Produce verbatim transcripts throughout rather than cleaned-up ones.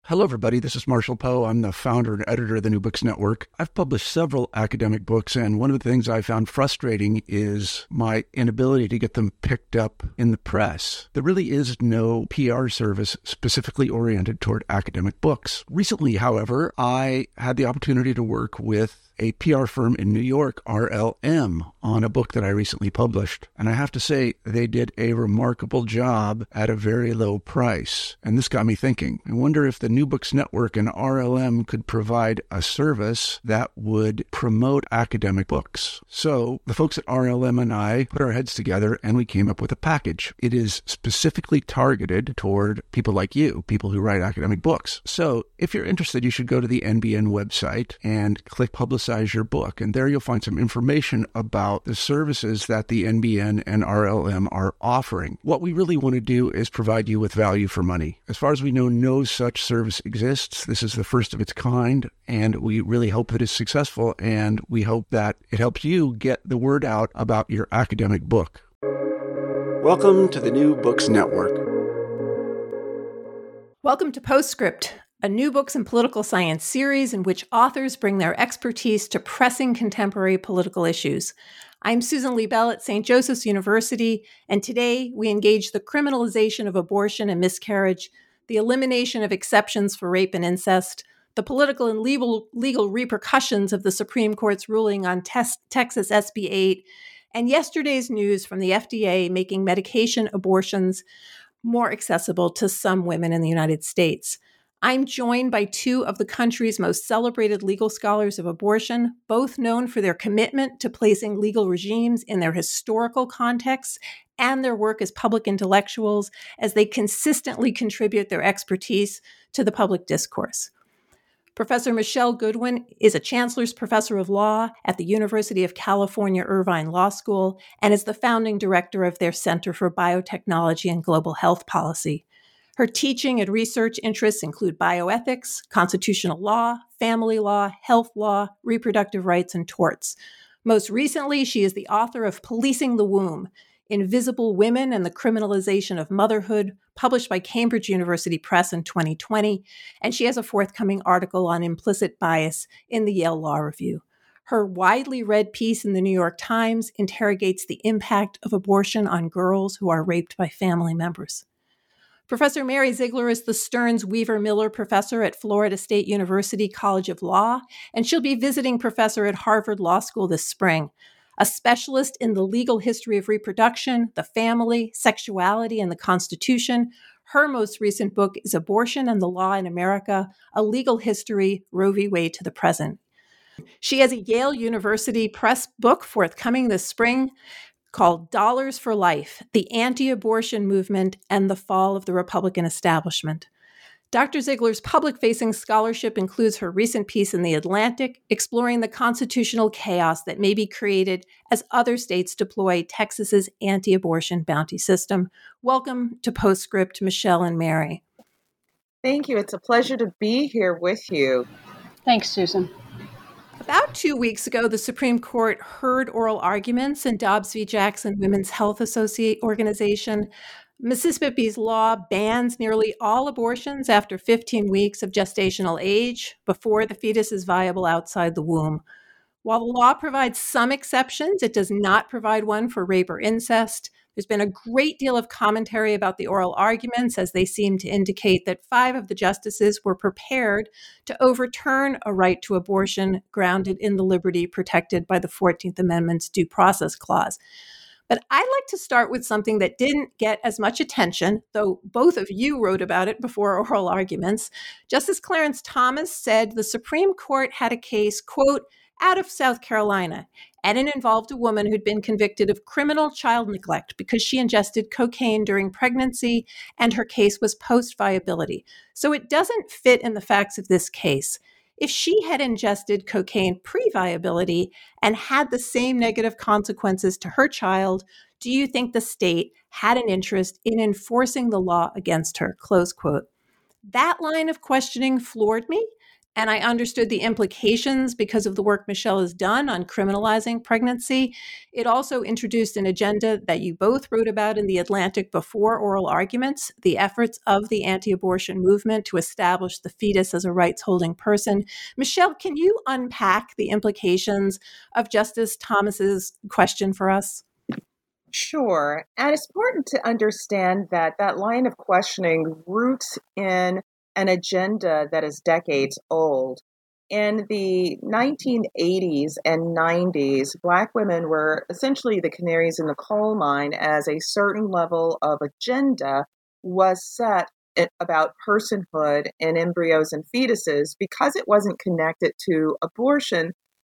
Hello, everybody. This is Marshall Poe. I'm the founder and editor of the New Books Network. I've published several academic books, and one of the things I found frustrating is my inability to get them picked up in the press. There really is no P R service specifically oriented toward academic books. Recently, however, I had the opportunity to work with a P R firm in New York, R L M, on a book that I recently published. And I have to say, they did a remarkable job at a very low price. And this got me thinking. I wonder if the New Books Network and R L M could provide a service that would promote academic books. So the folks at R L M and I put our heads together and we came up with a package. It is specifically targeted toward people like you, people who write academic books. So if you're interested, you should go to the N B N website and click Publicize your book. And there you'll find some information about the services that the N B N and R L M are offering. What we really want to do is provide you with value for money. As far as we know, no such service exists. This is the first of its kind, and we really hope that it's successful, and we hope that it helps you get the word out about your academic book. Welcome to the New Books Network. Welcome to Postscript, a New Books in Political Science series in which authors bring their expertise to pressing contemporary political issues. I'm Susan Liebell at Saint Joseph's University, and today we engage the criminalization of abortion and miscarriage, the elimination of exceptions for rape and incest, the political and legal, legal repercussions of the Supreme Court's ruling on tes- Texas S B eight, and yesterday's news from the F D A making medication abortions more accessible to some women in the United States. I'm joined by two of the country's most celebrated legal scholars of abortion, both known for their commitment to placing legal regimes in their historical contexts and their work as public intellectuals as they consistently contribute their expertise to the public discourse. Professor Michelle Goodwin is a Chancellor's Professor of Law at the University of California Irvine Law School and is the founding director of their Center for Biotechnology and Global Health Policy. Her teaching and research interests include bioethics, constitutional law, family law, health law, reproductive rights, and torts. Most recently, she is the author of Policing the Womb, Invisible Women and the Criminalization of Motherhood, published by Cambridge University Press in twenty twenty, and she has a forthcoming article on implicit bias in the Yale Law Review. Her widely read piece in the New York Times interrogates the impact of abortion on girls who are raped by family members. Professor Mary Ziegler is the Stearns Weaver Miller Professor at Florida State University College of Law, and she'll be visiting professor at Harvard Law School this spring. A specialist in the legal history of reproduction, the family, sexuality, and the Constitution, her most recent book is Abortion and the Law in America, A Legal History, Roe v. Wade to the Present. She has a Yale University Press book forthcoming this spring called Dollars for Life, The Anti-Abortion Movement and the Fall of the Republican Establishment. Doctor Ziegler's public-facing scholarship includes her recent piece in The Atlantic, exploring the constitutional chaos that may be created as other states deploy Texas's anti-abortion bounty system. Welcome to Postscript, Michelle and Mary. Thank you. It's a pleasure to be here with you. Thanks, Susan. About two weeks ago, the Supreme Court heard oral arguments in Dobbs v. Jackson Women's Health Associate Organization. Mississippi's law bans nearly all abortions after fifteen weeks of gestational age before the fetus is viable outside the womb. While the law provides some exceptions, it does not provide one for rape or incest. There's been a great deal of commentary about the oral arguments, as they seem to indicate that five of the justices were prepared to overturn a right to abortion grounded in the liberty protected by the fourteenth Amendment's Due Process Clause. But I'd like to start with something that didn't get as much attention, though both of you wrote about it before oral arguments. Justice Clarence Thomas said the Supreme Court had a case, quote, out of South Carolina, and it involved a woman who'd been convicted of criminal child neglect because she ingested cocaine during pregnancy, and her case was post-viability. So it doesn't fit in the facts of this case. If she had ingested cocaine pre-viability and had the same negative consequences to her child, do you think the state had an interest in enforcing the law against her? Close quote. That line of questioning floored me. And I understood the implications because of the work Michelle has done on criminalizing pregnancy. It also introduced an agenda that you both wrote about in The Atlantic before oral arguments, the efforts of the anti-abortion movement to establish the fetus as a rights-holding person. Michelle, can you unpack the implications of Justice Thomas's question for us? Sure. And it's important to understand that that line of questioning roots in an agenda that is decades old. In the nineteen eighties and nineties, Black women were essentially the canaries in the coal mine as a certain level of agenda was set about personhood in embryos and fetuses. Because it wasn't connected to abortion,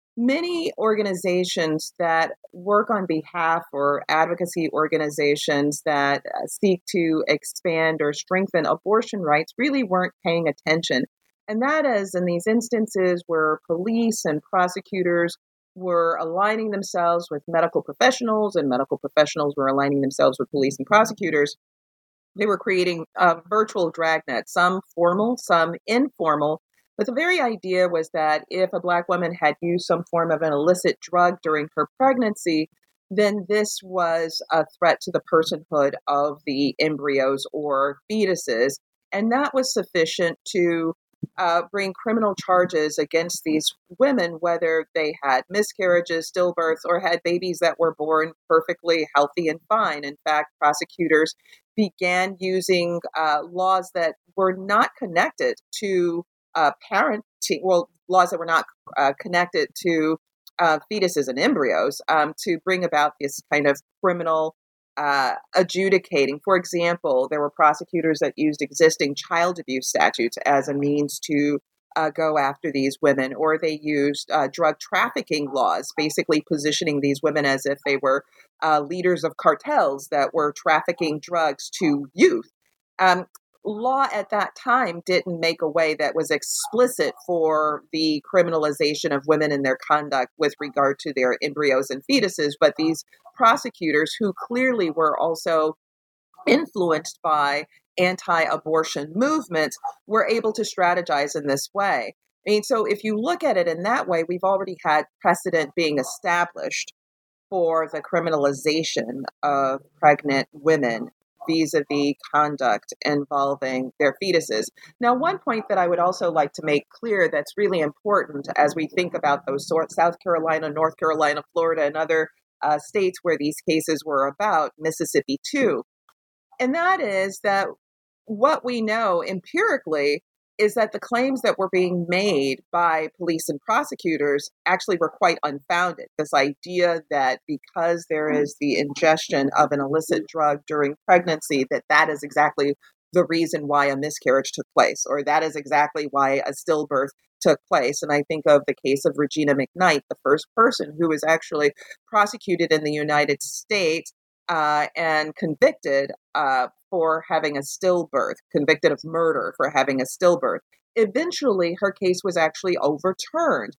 many organizations that work on behalf or advocacy organizations that uh, seek to expand or strengthen abortion rights really weren't paying attention. And that is in these instances where police and prosecutors were aligning themselves with medical professionals and medical professionals were aligning themselves with police and prosecutors. They were creating uh, virtual dragnets, some formal, some informal. But the very idea was that if a Black woman had used some form of an illicit drug during her pregnancy, then this was a threat to the personhood of the embryos or fetuses. And that was sufficient to uh, bring criminal charges against these women, whether they had miscarriages, stillbirths, or had babies that were born perfectly healthy and fine. In fact, prosecutors began using uh, laws that were not connected to Uh, parenting, well, laws that were not uh, connected to uh, fetuses and embryos um, to bring about this kind of criminal uh, adjudicating. For example, there were prosecutors that used existing child abuse statutes as a means to uh, go after these women, or they used uh, drug trafficking laws, basically positioning these women as if they were uh, leaders of cartels that were trafficking drugs to youth. Um, Law at that time didn't make a way that was explicit for the criminalization of women and their conduct with regard to their embryos and fetuses, but these prosecutors, who clearly were also influenced by anti-abortion movements, were able to strategize in this way. I mean, so if you look at it in that way, we've already had precedent being established for the criminalization of pregnant women vis-a-vis conduct involving their fetuses. Now, one point that I would also like to make clear that's really important as we think about those sort South Carolina, North Carolina, Florida, and other uh, states where these cases were about, Mississippi too, and that is that what we know empirically is that the claims that were being made by police and prosecutors actually were quite unfounded. This idea that because there is the ingestion of an illicit drug during pregnancy, that that is exactly the reason why a miscarriage took place, or that is exactly why a stillbirth took place. And I think of the case of Regina McKnight, the first person who was actually prosecuted in the United States uh, and convicted uh, for having a stillbirth, convicted of murder for having a stillbirth. Eventually, her case was actually overturned.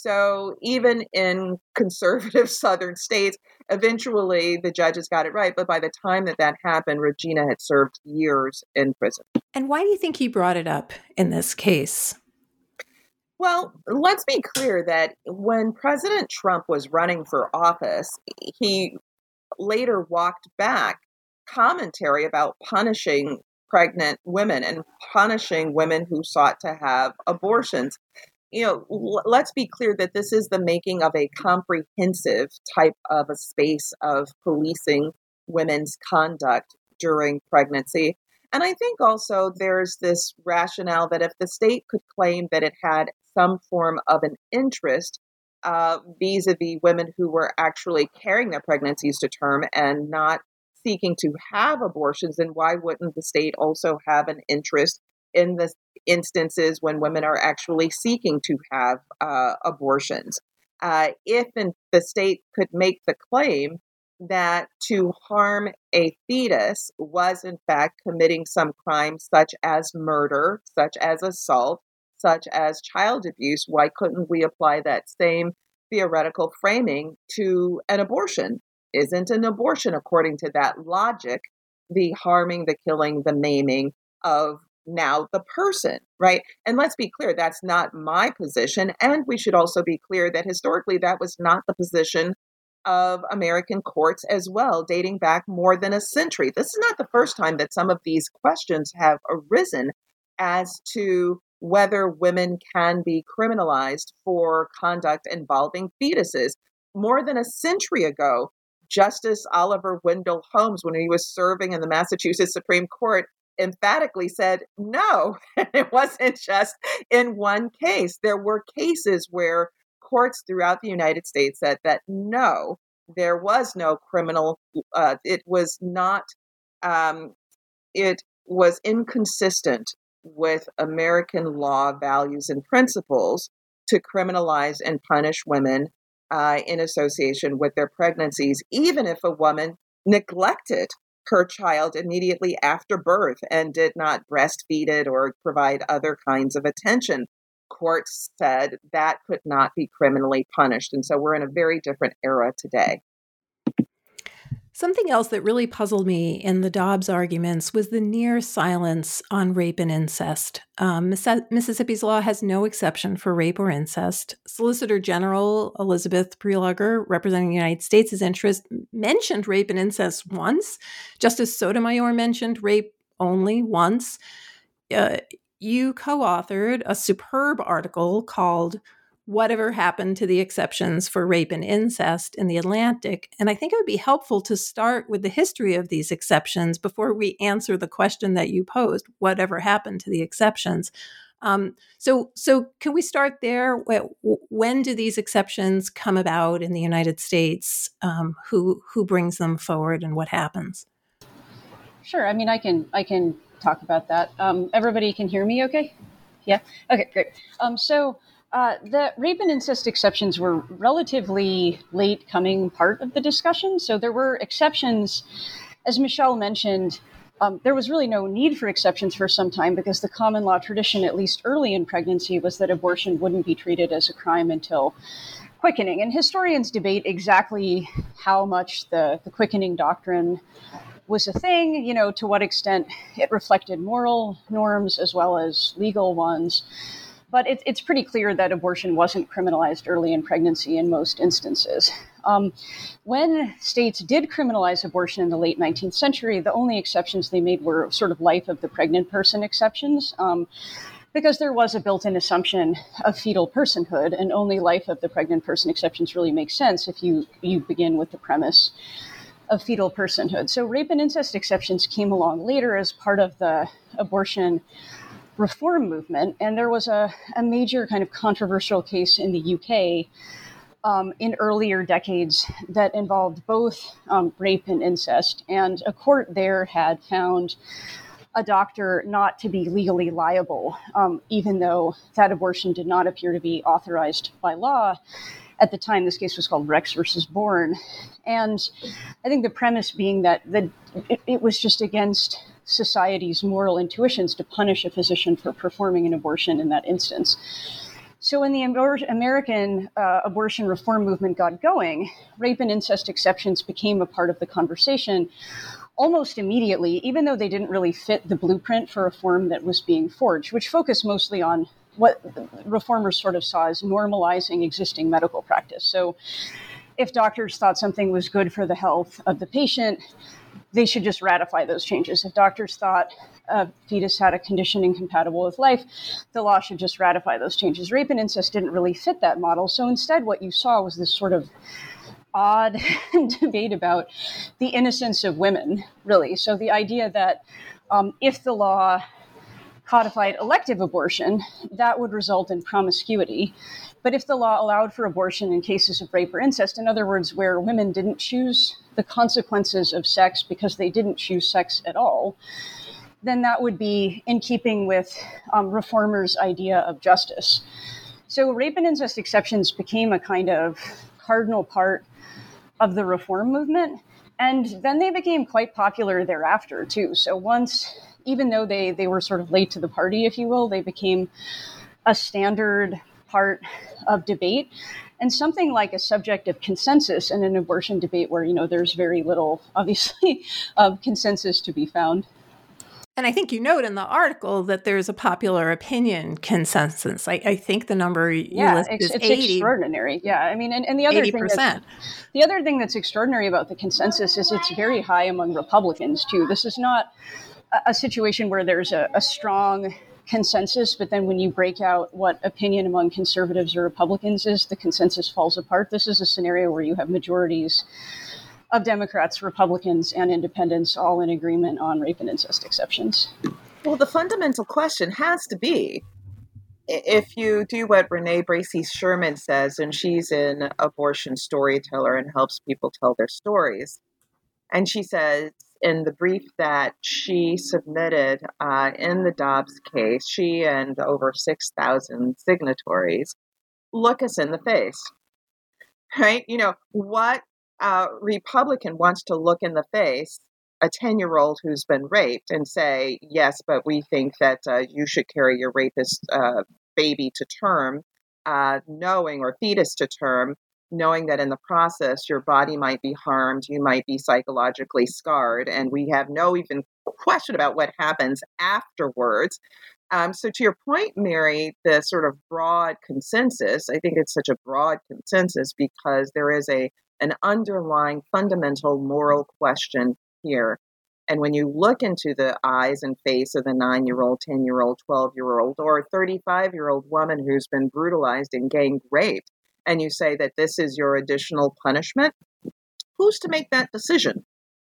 So even in conservative southern states, eventually the judges got it right. But by the time that that happened, Regina had served years in prison. And why do you think he brought it up in this case? Well, let's be clear that when President Trump was running for office, he later walked back commentary about punishing pregnant women and punishing women who sought to have abortions. You know, l- let's be clear that this is the making of a comprehensive type of a space of policing women's conduct during pregnancy. And I think also there's this rationale that if the state could claim that it had some form of an interest uh, vis-a-vis women who were actually carrying their pregnancies to term and not seeking to have abortions, then why wouldn't the state also have an interest in the instances when women are actually seeking to have uh, abortions? Uh, if in, the state could make the claim that to harm a fetus was in fact committing some crime such as murder, such as assault, such as child abuse, why couldn't we apply that same theoretical framing to an abortion? Isn't an abortion, according to that logic, the harming, the killing, the maiming of now the person, right? And let's be clear, that's not my position. And we should also be clear that historically that was not the position of American courts as well, dating back more than a century. This is not the first time that some of these questions have arisen as to whether women can be criminalized for conduct involving fetuses. More than a century ago, Justice Oliver Wendell Holmes, when he was serving in the Massachusetts Supreme Court, emphatically said no. It wasn't just in one case. There were cases where courts throughout the United States said that no, there was no criminal. Uh, it was not, um, it was inconsistent with American law values and principles to criminalize and punish women uh, in association with their pregnancies, even if a woman neglected her child immediately after birth and did not breastfeed it or provide other kinds of attention. Courts said that could not be criminally punished. And so we're in a very different era today. Something else that really puzzled me in the Dobbs arguments was the near silence on rape and incest. Um, Mississippi's law has no exception for rape or incest. Solicitor General Elizabeth Prelogar, representing the United States' interest, mentioned rape and incest once. Justice Sotomayor mentioned rape only once. Uh, you co-authored a superb article called Whatever Happened to the Exceptions for Rape and Incest in the Atlantic. And I think it would be helpful to start with the history of these exceptions before we answer the question that you posed, whatever happened to the exceptions. Um, so, so can we start there? When do these exceptions come about in the United States? Um, who who brings them forward and what happens? Sure. I mean, I can I can talk about that. Um, everybody can hear me okay? Yeah? Okay, great. Um, so Uh, the rape and incest exceptions were relatively late coming part of the discussion. So there were exceptions, as Michelle mentioned, um, there was really no need for exceptions for some time because the common law tradition, at least early in pregnancy, was that abortion wouldn't be treated as a crime until quickening. And historians debate exactly how much the, the quickening doctrine was a thing, you know, to what extent it reflected moral norms as well as legal ones. But it, it's pretty clear that abortion wasn't criminalized early in pregnancy in most instances. Um, when states did criminalize abortion in the late nineteenth century, the only exceptions they made were sort of life of the pregnant person exceptions, um, because there was a built-in assumption of fetal personhood, and only life of the pregnant person exceptions really make sense if you, you begin with the premise of fetal personhood. So rape and incest exceptions came along later as part of the abortion reform movement. And there was a, a major kind of controversial case in the U K um, in earlier decades that involved both um, rape and incest. And a court there had found a doctor not to be legally liable, um, even though that abortion did not appear to be authorized by law. At the time, this case was called Rex versus Bourne. And I think the premise being that the, it, it was just against society's moral intuitions to punish a physician for performing an abortion in that instance. So when the American uh, abortion reform movement got going, rape and incest exceptions became a part of the conversation almost immediately, even though they didn't really fit the blueprint for reform that was being forged, which focused mostly on what reformers sort of saw as normalizing existing medical practice. So if doctors thought something was good for the health of the patient, they should just ratify those changes. If doctors thought a fetus had a condition incompatible with life, the law should just ratify those changes. Rape and incest didn't really fit that model. So instead, what you saw was this sort of odd debate about the innocence of women, really. So the idea that um, if the law codified elective abortion, that would result in promiscuity. But if the law allowed for abortion in cases of rape or incest, in other words, where women didn't choose the consequences of sex because they didn't choose sex at all, then that would be in keeping with um, reformers' idea of justice. So rape and incest exceptions became a kind of cardinal part of the reform movement. And then they became quite popular thereafter, too. So once, even though they, they were sort of late to the party, if you will, they became a standard part of debate and something like a subject of consensus in an abortion debate where, you know, there's very little, obviously, of consensus to be found. And I think you note in the article that there's a popular opinion consensus. I, I think the number you yeah, list it's, is it's eighty. extraordinary. Yeah, I mean, and, and the other eighty thing percent. that's, the other thing that's extraordinary about the consensus is it's very high among Republicans too. This is not a, a situation where there's a, a strong consensus, but then when you break out what opinion among conservatives or Republicans is, the consensus falls apart. This is a scenario where you have majorities of Democrats, Republicans, and independents all in agreement on rape and incest exceptions. Well, the fundamental question has to be, if you do what Renee Bracey Sherman says, and she's an abortion storyteller and helps people tell their stories, and she says in the brief that she submitted uh, in the Dobbs case, she and over six thousand signatories, look us in the face, right? You know, what uh, Republican wants to look in the face a ten-year-old who's been raped and say, yes, but we think that uh, you should carry your rapist uh, baby to term, uh, knowing, or fetus to term, knowing that in the process your body might be harmed, you might be psychologically scarred, and we have no even question about what happens afterwards. Um, so to your point, Mary, the sort of broad consensus, I think it's such a broad consensus because there is a an underlying fundamental moral question here. And when you look into the eyes and face of a nine-year-old, ten-year-old, twelve-year-old, or a thirty-five-year-old woman who's been brutalized and gang raped, and you say that this is your additional punishment, who's to make that decision?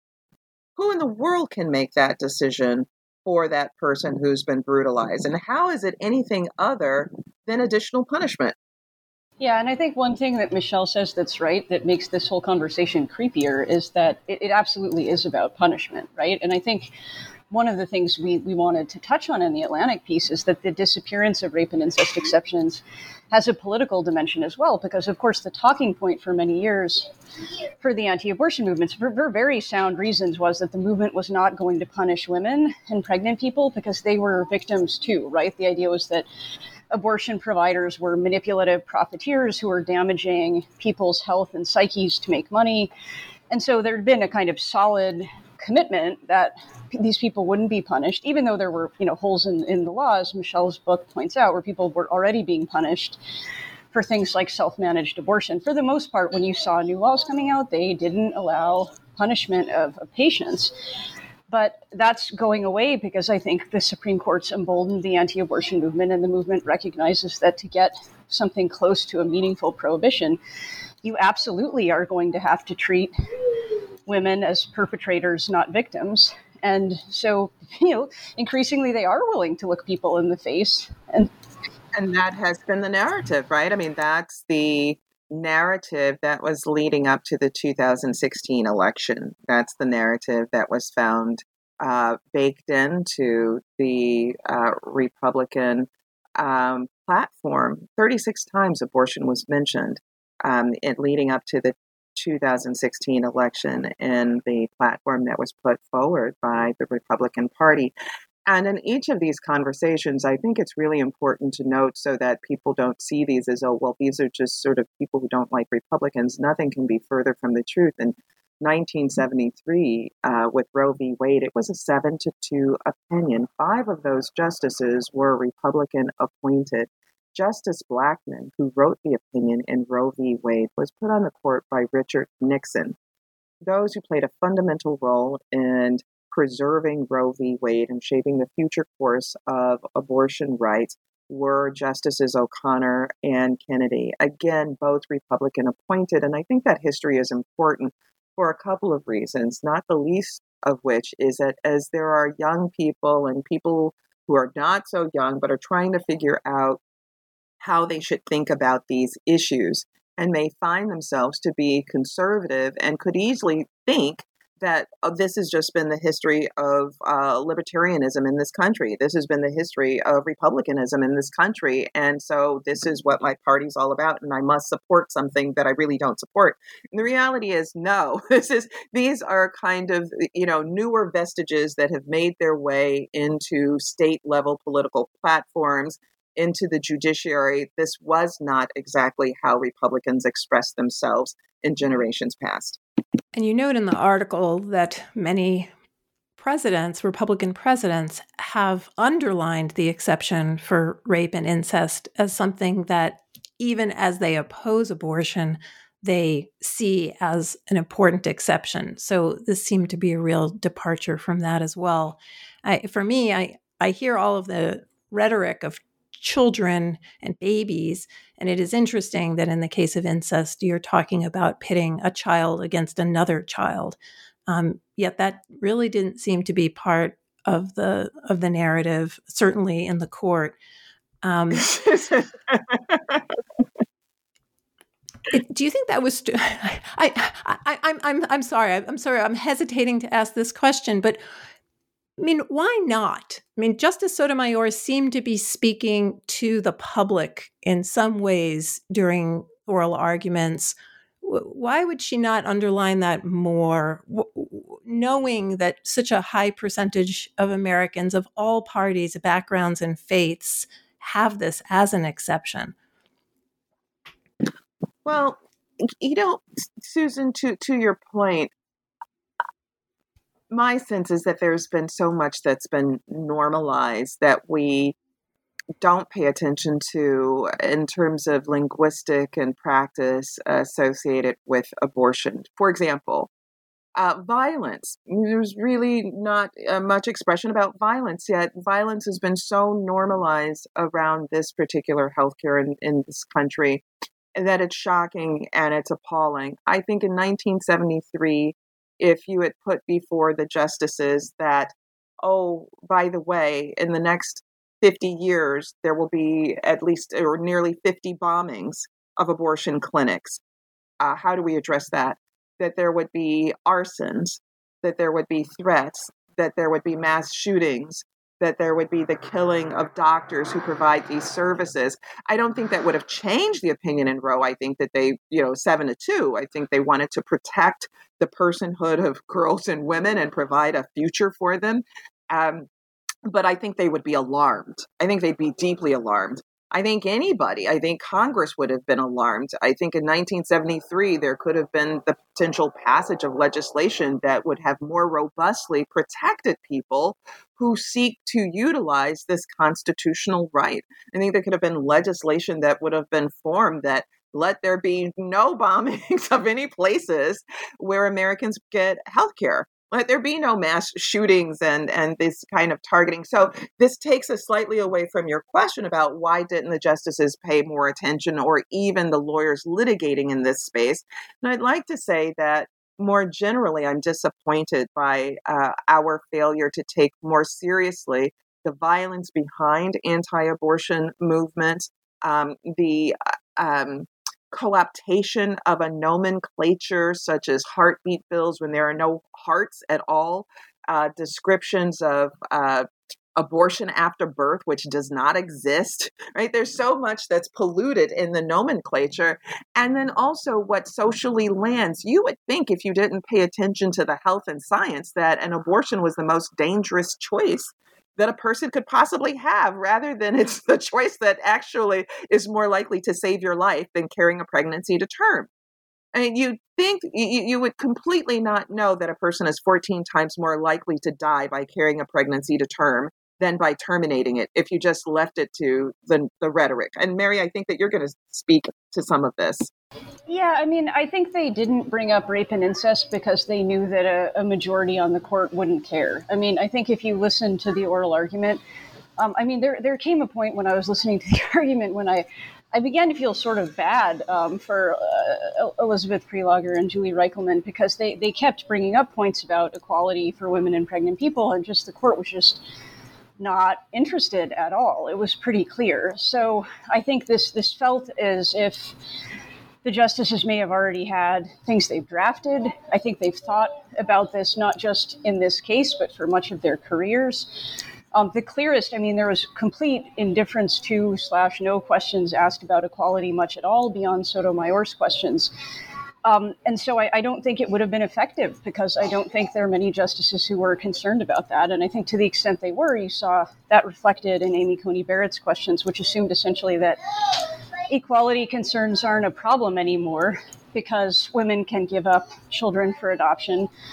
Who in the world can make that decision for that person who's been brutalized? And how is it anything other than additional punishment? Yeah, and I think one thing that Michelle says that's right, that makes this whole conversation creepier, is that it, it absolutely is about punishment, right? And I think one of the things we, we wanted to touch on in the Atlantic piece is that the disappearance of rape and incest exceptions has a political dimension as well, because, of course, the talking point for many years for the anti-abortion movements, for, for very sound reasons, was that the movement was not going to punish women and pregnant people because they were victims too, right? The idea was that abortion providers were manipulative profiteers who were damaging people's health and psyches to make money. And so there had been a kind of solid commitment that these people wouldn't be punished, even though there were, you know, holes in, in the law, as Michelle's book points out, where people were already being punished for things like self-managed abortion. For the most part, when you saw new laws coming out, they didn't allow punishment of, of patients. But that's going away because I think the Supreme Court's emboldened the anti-abortion movement, and the movement recognizes that to get something close to a meaningful prohibition, you absolutely are going to have to treat women as perpetrators, not victims. And so, you know, increasingly they are willing to look people in the face. And and that has been the narrative, right? I mean, that's the narrative that was leading up to the two thousand sixteen election. That's the narrative that was found uh, baked into the uh, Republican um, platform. thirty-six times abortion was mentioned um, in leading up to the two thousand sixteen election in the platform that was put forward by the Republican Party. And in each of these conversations, I think it's really important to note so that people don't see these as, oh, well, these are just sort of people who don't like Republicans. Nothing can be further from the truth. In nineteen seventy-three, uh, with Roe v. Wade, it was a seven to two opinion. Five of those justices were Republican appointed. Justice Blackmun, who wrote the opinion in Roe v. Wade, was put on the court by Richard Nixon. Those who played a fundamental role in preserving Roe v. Wade and shaping the future course of abortion rights were Justices O'Connor and Kennedy. Again, both Republican appointed. And I think that history is important for a couple of reasons, not the least of which is that as there are young people and people who are not so young but are trying to figure out how they should think about these issues and may find themselves to be conservative and could easily think that uh, this has just been the history of uh, libertarianism in this country. This has been the history of republicanism in this country. And so this is what my party's all about. And I must support something that I really don't support. And the reality is, no, this is, these are kind of, you know, newer vestiges that have made their way into state level political platforms, into the judiciary. This was not exactly how Republicans expressed themselves in generations past. And you note in the article that many presidents, Republican presidents, have underlined the exception for rape and incest as something that, even as they oppose abortion, they see as an important exception. So this seemed to be a real departure from that as well. I, for me, I, I hear all of the rhetoric of children and babies, and it is interesting that in the case of incest, you're talking about pitting a child against another child. Um, yet that really didn't seem to be part of the of the narrative, certainly in the court. Um, It, do you think that was? Stu- I, I, I, I'm, I'm, I'm sorry. I'm sorry. I'm hesitating to ask this question, but I mean, why not? I mean, Justice Sotomayor seemed to be speaking to the public in some ways during oral arguments. Why would she not underline that more, knowing that such a high percentage of Americans of all parties, backgrounds, and faiths have this as an exception? Well, you know, Susan, to, to your point, my sense is that there's been so much that's been normalized that we don't pay attention to in terms of linguistic and practice associated with abortion. For example, uh, violence. There's really not uh, much expression about violence yet. Violence has been so normalized around this particular healthcare in, in this country that it's shocking and it's appalling. I think in nineteen seventy-three, if you had put before the justices that, oh, by the way, in the next fifty years, there will be at least or nearly fifty bombings of abortion clinics. Uh, how do we address that? That there would be arsons, that there would be threats, that there would be mass shootings, that there would be the killing of doctors who provide these services. I don't think that would have changed the opinion in Roe. I think that they, you know, seven to two, I think they wanted to protect the personhood of girls and women and provide a future for them. Um, but I think they would be alarmed. I think they'd be deeply alarmed. I think anybody, I think Congress would have been alarmed. I think in nineteen seventy-three, there could have been the potential passage of legislation that would have more robustly protected people who seek to utilize this constitutional right. I think there could have been legislation that would have been formed that let there be no bombings of any places where Americans get health care. Let there be no mass shootings and, and this kind of targeting. So this takes us slightly away from your question about why didn't the justices pay more attention or even the lawyers litigating in this space. And I'd like to say that more generally, I'm disappointed by uh, our failure to take more seriously the violence behind anti-abortion movements, um, the um, co-optation of a nomenclature such as heartbeat bills when there are no hearts at all, uh, descriptions of uh, abortion after birth, which does not exist, right? There's so much that's polluted in the nomenclature. And then also what socially lands. You would think if you didn't pay attention to the health and science that an abortion was the most dangerous choice that a person could possibly have, rather than it's the choice that actually is more likely to save your life than carrying a pregnancy to term. I mean, you think you, you would completely not know that a person is fourteen times more likely to die by carrying a pregnancy to term than by terminating it if you just left it to the, the rhetoric. And Mary, I think that you're going to speak to some of this. Yeah, I mean, I think they didn't bring up rape and incest because they knew that a, a majority on the court wouldn't care. I mean, I think if you listen to the oral argument, um, I mean, there there came a point when I was listening to the argument when I, I began to feel sort of bad um, for uh, Elizabeth Prelogar and Julie Reichelman because they, they kept bringing up points about equality for women and pregnant people, and just the court was just not interested at all. It was pretty clear. So I think this this felt as if the justices may have already had things they've drafted. I think they've thought about this, not just in this case, but for much of their careers. Um, the clearest, I mean, there was complete indifference to slash no questions asked about equality much at all beyond Sotomayor's questions. Um, and so I, I don't think it would have been effective because I don't think there are many justices who were concerned about that. And I think to the extent they were, you saw that reflected in Amy Coney Barrett's questions, which assumed essentially that equality concerns aren't a problem anymore because women can give up children for adoption.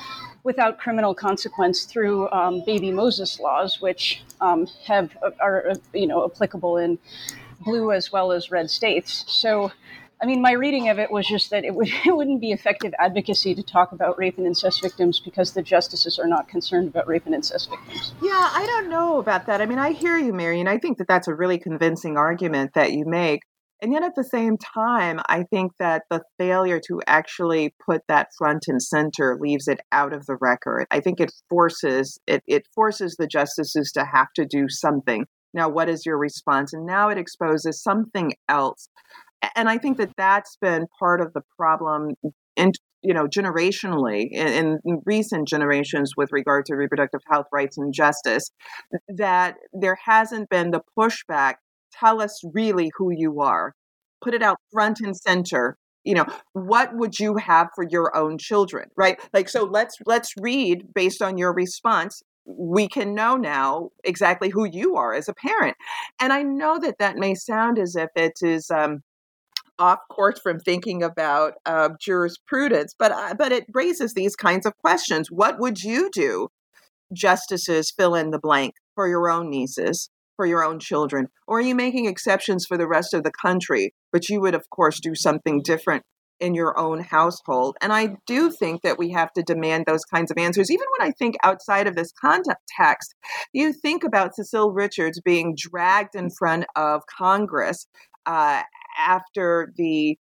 without criminal consequence through um, baby Moses laws, which um, have are you know applicable in blue as well as red states. So, I mean, my reading of it was just that it would it wouldn't be effective advocacy to talk about rape and incest victims because the justices are not concerned about rape and incest victims. Yeah, I don't know about that. I mean, I hear you, Mary, and I think that that's a really convincing argument that you make. And yet at the same time, I think that the failure to actually put that front and center leaves it out of the record. I think it forces it, it forces the justices to have to do something. Now, what is your response? And now it exposes something else. And I think that that's been part of the problem in, you know, generationally in, in recent generations with regard to reproductive health rights and justice, that there hasn't been the pushback. Tell us really who you are. Put it out front and center. You know, what would you have for your own children, right? Like, so let's let's read based on your response. We can know now exactly who you are as a parent. And I know that that may sound as if it is um, off course from thinking about uh, jurisprudence, but uh, but it raises these kinds of questions. What would you do, justices, fill in the blank, for your own nieces, for your own children? Or are you making exceptions for the rest of the country, but you would, of course, do something different in your own household? And I do think that we have to demand those kinds of answers. Even when I think outside of this context, you think about Cecile Richards being dragged in front of Congress uh, after the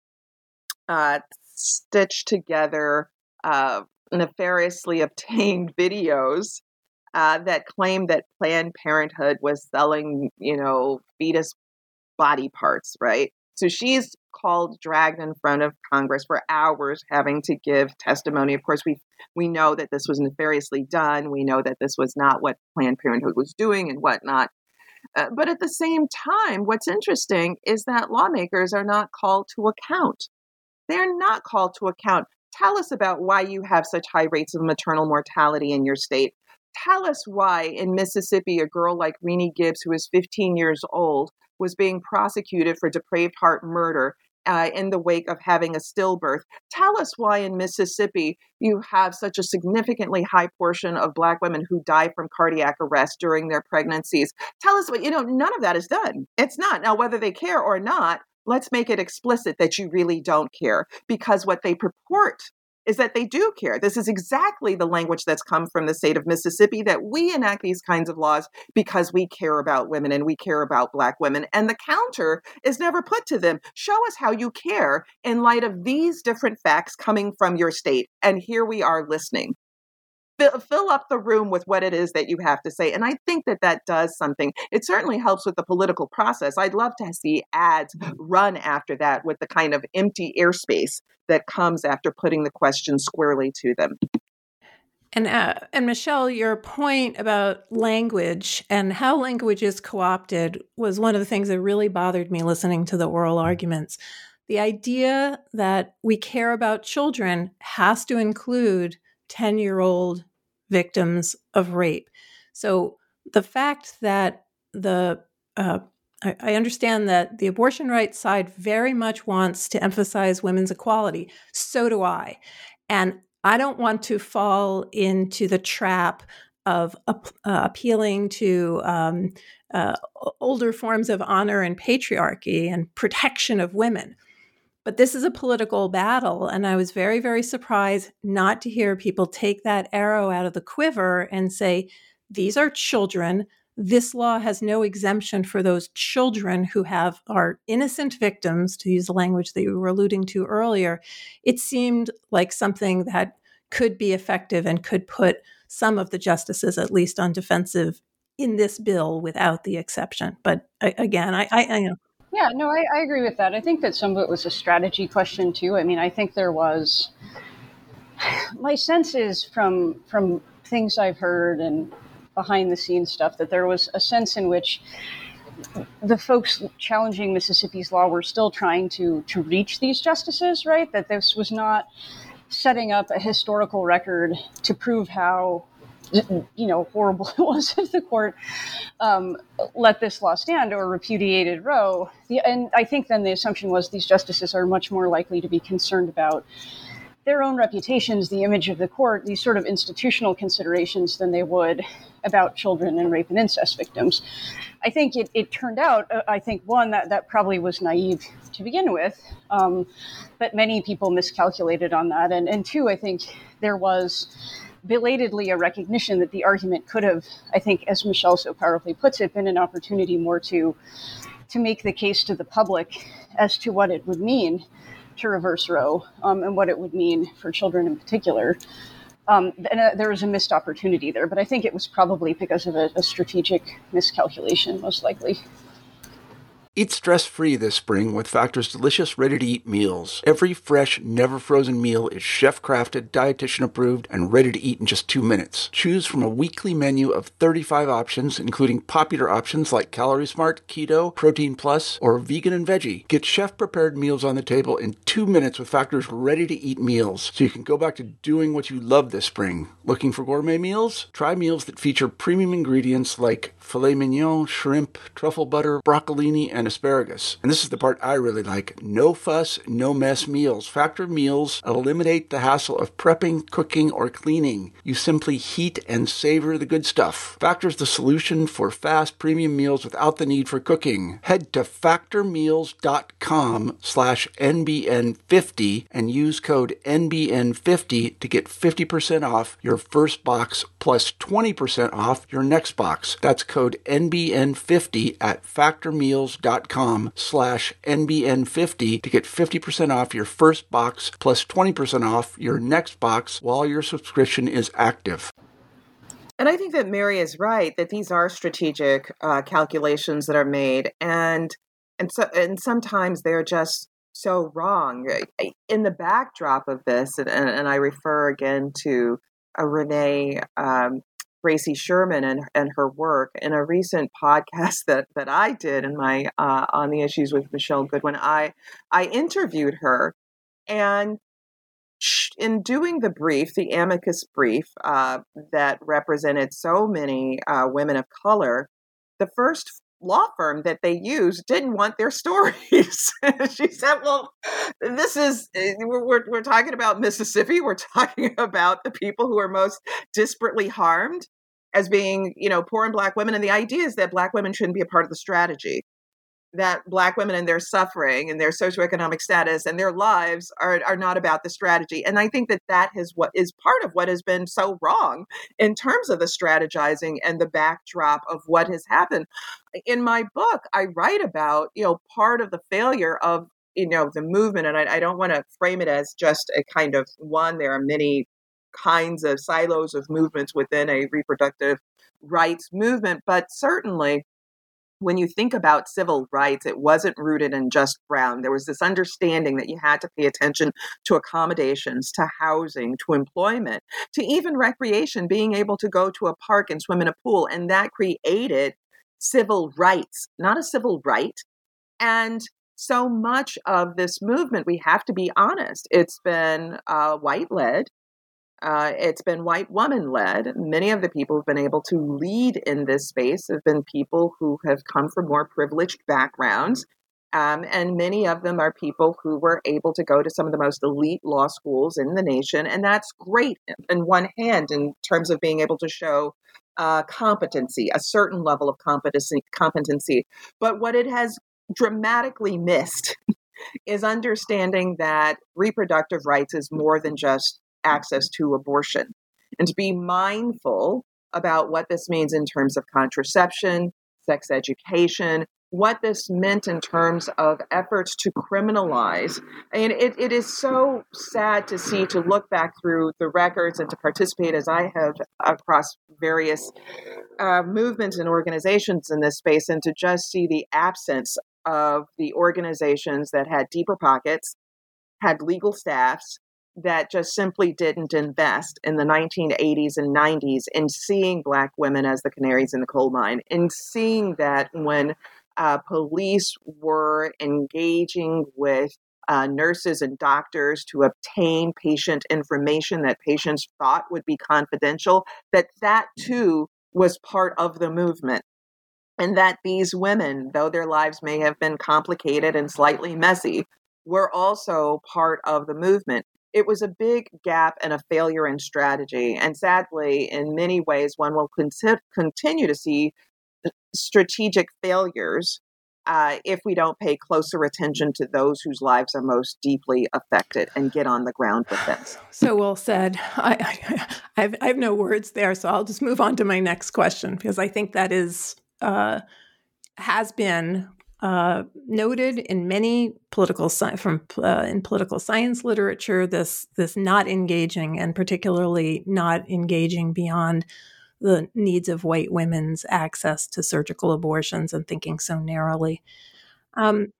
uh, stitched together, uh, nefariously obtained videos Uh, that claimed that Planned Parenthood was selling, you know, fetus body parts, right? So she's called, dragged in front of Congress for hours, having to give testimony. Of course, we we know that this was nefariously done. We know that this was not what Planned Parenthood was doing and whatnot. Uh, but at the same time, what's interesting is that lawmakers are not called to account. They're not called to account. Tell us about why you have such high rates of maternal mortality in your state. Tell us why in Mississippi, a girl like Renee Gibbs, who is fifteen years old, was being prosecuted for depraved heart murder uh, in the wake of having a stillbirth. Tell us why in Mississippi you have such a significantly high portion of Black women who die from cardiac arrest during their pregnancies. Tell us what, you know, none of that is done. It's not. Now, whether they care or not, let's make it explicit that you really don't care, because what they purport is that they do care. This is exactly the language that's come from the state of Mississippi, that we enact these kinds of laws because we care about women and we care about Black women. And the counter is never put to them. Show us how you care in light of these different facts coming from your state. And here we are listening. Fill, fill up the room with what it is that you have to say. And I think that that does something. It certainly helps with the political process. I'd love to see ads run after that with the kind of empty airspace that comes after putting the question squarely to them. And uh, and Michelle, your point about language and how language is co-opted was one of the things that really bothered me listening to the oral arguments. The idea that we care about children has to include ten-year-old victims of rape. So the fact that the uh, I, I understand that the abortion rights side very much wants to emphasize women's equality. So do I. And I don't want to fall into the trap of uh, appealing to um, uh, older forms of honor and patriarchy and protection of women. But this is a political battle, and I was very, very surprised not to hear people take that arrow out of the quiver and say, these are children. This law has no exemption for those children who have are innocent victims, to use the language that you were alluding to earlier. It seemed like something that could be effective and could put some of the justices at least on defensive in this bill without the exception. But again, I, I, I you know. Yeah, no, I, I agree with that. I think that some of it was a strategy question too. I mean, I think there was, my sense is from from things I've heard and behind the scenes stuff, that there was a sense in which the folks challenging Mississippi's law were still trying to to reach these justices, right? That this was not setting up a historical record to prove how, you know, horrible it was if the court um, let this law stand or repudiated Roe. The, and I think then the assumption was these justices are much more likely to be concerned about their own reputations, the image of the court, these sort of institutional considerations than they would about children and rape and incest victims. I think it, it turned out, uh, I think, one, that, that probably was naive to begin with, um, but many people miscalculated on that. And, and two, I think there was belatedly a recognition that the argument could have, I think, as Michelle so powerfully puts it, been an opportunity more to, to make the case to the public as to what it would mean to reverse Roe um, and what it would mean for children in particular. Um, and uh, there was a missed opportunity there, but I think it was probably because of a, a strategic miscalculation, most likely. Eat stress-free this spring with Factor's delicious, ready-to-eat meals. Every fresh, never-frozen meal is chef-crafted, dietitian-approved, and ready to eat in just two minutes. Choose from a weekly menu of thirty-five options, including popular options like Calorie Smart, Keto, Protein Plus, or Vegan and Veggie. Get chef-prepared meals on the table in two minutes with Factor's ready-to-eat meals, so you can go back to doing what you love this spring. Looking for gourmet meals? Try meals that feature premium ingredients like filet mignon, shrimp, truffle butter, broccolini, and asparagus. And this is the part I really like. No fuss, no mess meals. Factor meals eliminate the hassle of prepping, cooking, or cleaning. You simply heat and savor the good stuff. Factor's the solution for fast premium meals without the need for cooking. Head to factormeals.com slash NBN50 and use code N B N fifty to get fifty percent off your first box plus twenty percent off your next box. That's code N B N fifty at factormeals.com slash N B N fifty to get fifty percent off your first box plus twenty percent off your next box while your subscription is active. And I think that Mary is right, that these are strategic uh, calculations that are made, and and so and sometimes they're just so wrong. In the backdrop of this, and, and I refer again to uh, Renee um, Gracie Sherman and and her work in a recent podcast that that I did in my uh, on the issues with Michelle Goodwin. I I interviewed her, and in doing the brief, the amicus brief uh, that represented so many uh, women of color, the first law firm that they used didn't want their stories. She said, well, this is, we're, we're, we're talking about Mississippi. We're talking about the people who are most disparately harmed as being, you know, poor and Black women. And the idea is that Black women shouldn't be a part of the strategy, that Black women and their suffering and their socioeconomic status and their lives are, are not about the strategy. And I think that that is what is part of what has been so wrong in terms of the strategizing and the backdrop of what has happened. In my book, I write about, you know, part of the failure of, you know, the movement. And I, I don't want to frame it as just a kind of one. There are many kinds of silos of movements within a reproductive rights movement, but certainly when you think about civil rights, it wasn't rooted in just Brown. There was this understanding that you had to pay attention to accommodations, to housing, to employment, to even recreation, being able to go to a park and swim in a pool. And that created civil rights, not a civil right. And so much of this movement, we have to be honest, it's been uh, white-led. Uh, it's been white woman-led. Many of the people who've been able to lead in this space have been people who have come from more privileged backgrounds. Um, and many of them are people who were able to go to some of the most elite law schools in the nation. And that's great in one hand in terms of being able to show uh, competency, a certain level of competency, competency. But what it has dramatically missed is understanding that reproductive rights is more than just access to abortion, and to be mindful about what this means in terms of contraception, sex education, what this meant in terms of efforts to criminalize. And it, it is so sad to see, to look back through the records and to participate as I have across various uh, movements and organizations in this space, and to just see the absence of the organizations that had deeper pockets, had legal staffs, that just simply didn't invest in the nineteen eighties and nineties in seeing Black women as the canaries in the coal mine, in seeing that when uh, police were engaging with uh, nurses and doctors to obtain patient information that patients thought would be confidential, that that too was part of the movement. And that these women, though their lives may have been complicated and slightly messy, were also part of the movement. it was a big gap and a failure in strategy. And sadly, in many ways, one will con- continue to see strategic failures uh, if we don't pay closer attention to those whose lives are most deeply affected and get on the ground with them. So well said. I, I, I, have, I have no words there, so I'll just move on to my next question, because I think that is uh, has been uh, noted in many political sci- from uh, in political science literature. This this not engaging, and particularly not engaging beyond the needs of white women's access to surgical abortions, and thinking so narrowly. Um,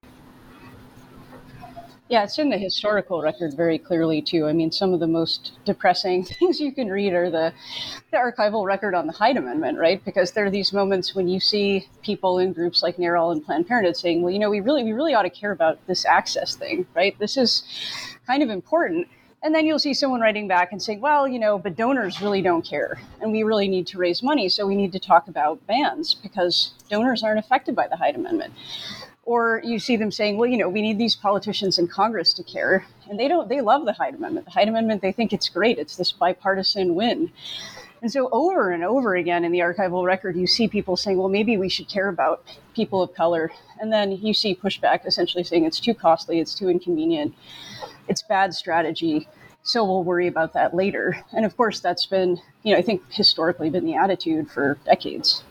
Yeah, it's in the historical record very clearly, too. I mean, some of the most depressing things you can read are the, the archival record on the Hyde Amendment, right? Because there are these moments when you see people in groups like NARAL and Planned Parenthood saying, well, you know, we really, we really ought to care about this access thing, right? This is kind of important. And then you'll see someone writing back and saying, well, you know, but donors really don't care. And we really need to raise money, so we need to talk about bans because donors aren't affected by the Hyde Amendment. Or you see them saying, well, you know, we need these politicians in Congress to care. And they don't, they love the Hyde Amendment. The Hyde Amendment, they think it's great. It's this bipartisan win. And so over and over again in the archival record, you see people saying, well, maybe we should care about people of color. And then you see pushback essentially saying it's too costly, it's too inconvenient, it's bad strategy. So we'll worry about that later. And of course, that's been, you know, I think historically been the attitude for decades.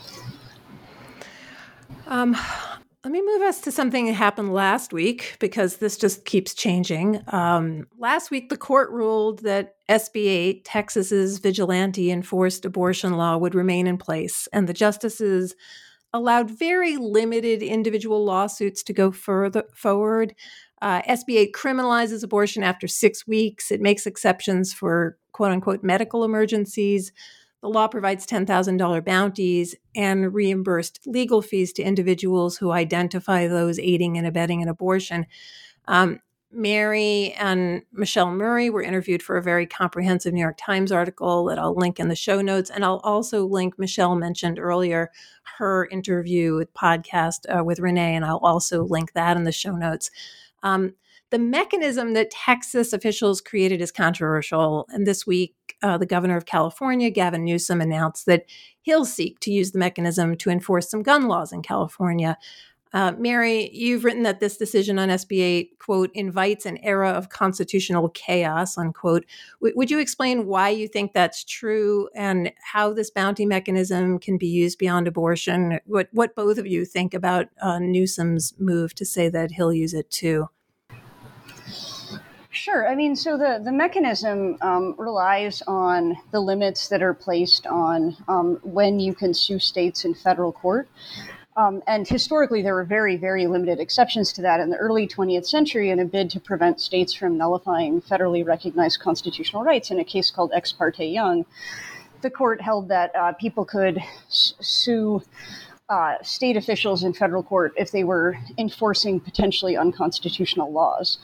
Um, Let me move us to something that happened last week, because this just keeps changing. Um, last week, the court ruled that S B eight, Texas's vigilante enforced abortion law, would remain in place, and the justices allowed very limited individual lawsuits to go further forward. Uh, S B eight criminalizes abortion after six weeks. It makes exceptions for quote-unquote medical emergencies. The law provides ten thousand dollars bounties and reimbursed legal fees to individuals who identify those aiding and abetting an abortion. Um, Mary and Michelle Murray were interviewed for a very comprehensive New York Times article that I'll link in the show notes. And I'll also link, Michelle mentioned earlier, her interview with podcast uh, with Renee, and I'll also link that in the show notes. Um, The mechanism that Texas officials created is controversial. And this week, uh, the governor of California, Gavin Newsom, announced that he'll seek to use the mechanism to enforce some gun laws in California. Uh, Mary, you've written that this decision on S B eight, quote, invites an era of constitutional chaos, unquote. W- would you explain why you think that's true and how this bounty mechanism can be used beyond abortion? What, what both of you think about uh, Newsom's move to say that he'll use it too? Sure. I mean, so the, the mechanism um, relies on the limits that are placed on um, when you can sue states in federal court. Um, and historically, there were very, very limited exceptions to that in the early twentieth century in a bid to prevent states from nullifying federally recognized constitutional rights. In a case called Ex parte Young, the court held that uh, people could s- sue uh, state officials in federal court if they were enforcing potentially unconstitutional laws.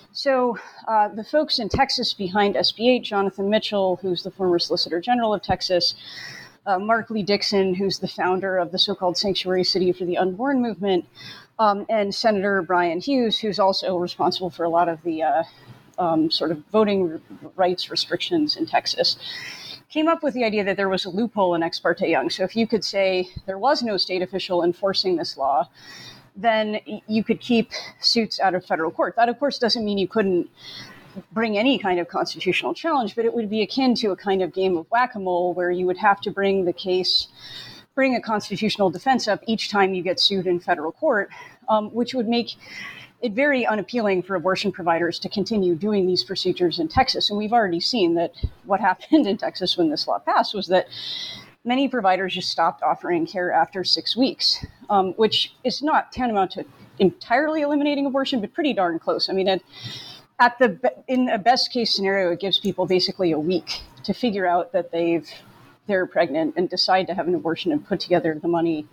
So uh, the folks in Texas behind S B eight, Jonathan Mitchell, who's the former Solicitor General of Texas, uh, Mark Lee Dixon, who's the founder of the so-called Sanctuary City for the Unborn movement, um, and Senator Brian Hughes, who's also responsible for a lot of the uh, um, sort of voting rights restrictions in Texas, came up with the idea that there was a loophole in Ex parte Young. So if you could say there was no state official enforcing this law, then you could keep suits out of federal court. That, of course, doesn't mean you couldn't bring any kind of constitutional challenge, but it would be akin to a kind of game of whack-a-mole where you would have to bring the case, bring a constitutional defense up each time you get sued in federal court, um, which would make it very unappealing for abortion providers to continue doing these procedures in Texas. And we've already seen that what happened in Texas when this law passed was that many providers just stopped offering care after six weeks, um, which is not tantamount to entirely eliminating abortion, but pretty darn close. I mean, at, at the in a best case scenario, it gives people basically a week to figure out that they've they're pregnant and decide to have an abortion and put together the money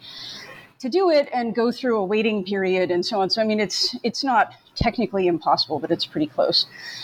to do it and go through a waiting period and so on. So I mean, it's it's not technically impossible, but it's pretty close.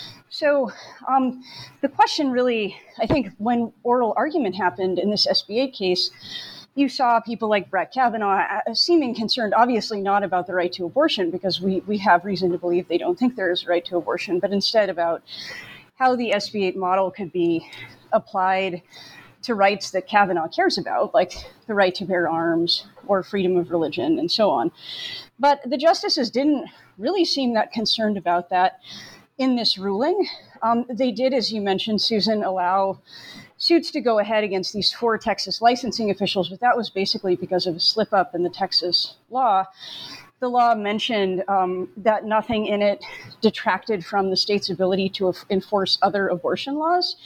So um, the question really, I think, when oral argument happened in this S B eight case, you saw people like Brett Kavanaugh seeming concerned, obviously not about the right to abortion, because we, we have reason to believe they don't think there is a right to abortion, but instead about, how the S B eight model could be applied to rights that Kavanaugh cares about, like the right to bear arms or freedom of religion and so on. But the justices didn't really seem that concerned about that in this ruling. Um, they did, as you mentioned, Susan, allow suits to go ahead against these four Texas licensing officials, but that was basically because of a slip up in the Texas law. The law mentioned um, that nothing in it detracted from the state's ability to af- enforce other abortion laws.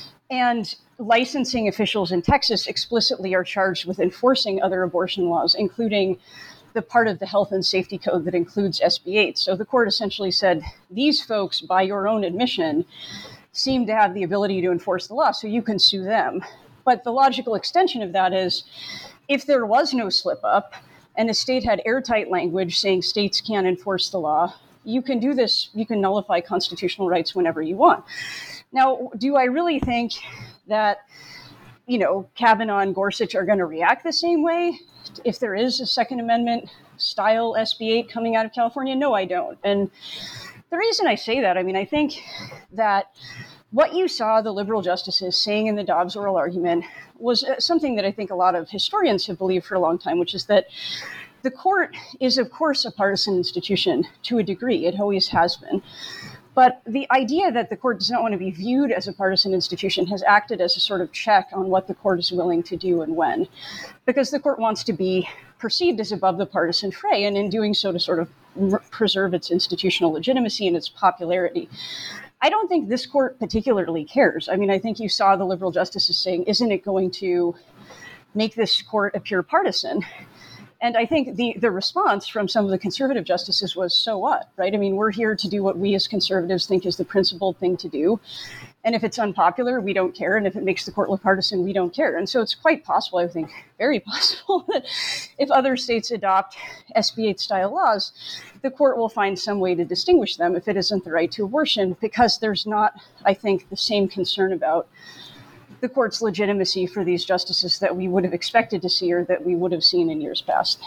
And licensing officials in Texas explicitly are charged with enforcing other abortion laws, including the part of the health and safety code that includes S B eight. So the court essentially said, these folks, by your own admission, seem to have the ability to enforce the law, so you can sue them. But the logical extension of that is, if there was no slip up and the state had airtight language saying states can't enforce the law, you can do this, you can nullify constitutional rights whenever you want. Now, do I really think that, you know, Kavanaugh and Gorsuch are going to react the same way if there is a Second Amendment style S B eight coming out of California? No, I don't. And the reason I say that, I mean, I think that what you saw the liberal justices saying in the Dobbs oral argument was something that I think a lot of historians have believed for a long time, which is that the court is, of course, a partisan institution to a degree. It always has been. But the idea that the court does not want to be viewed as a partisan institution has acted as a sort of check on what the court is willing to do and when, because the court wants to be perceived as above the partisan fray, and in doing so to sort of r- preserve its institutional legitimacy and its popularity. I don't think this court particularly cares. I mean, I think you saw the liberal justices saying, isn't it going to make this court appear partisan? And I think the, the response from some of the conservative justices was, so what, right? I mean, we're here to do what we as conservatives think is the principled thing to do. And if it's unpopular, we don't care. And if it makes the court look partisan, we don't care. And so it's quite possible, I think, very possible, that if other states adopt S B eight style laws, the court will find some way to distinguish them if it isn't the right to abortion, because there's not, I think, the same concern about the court's legitimacy for these justices that we would have expected to see or that we would have seen in years past.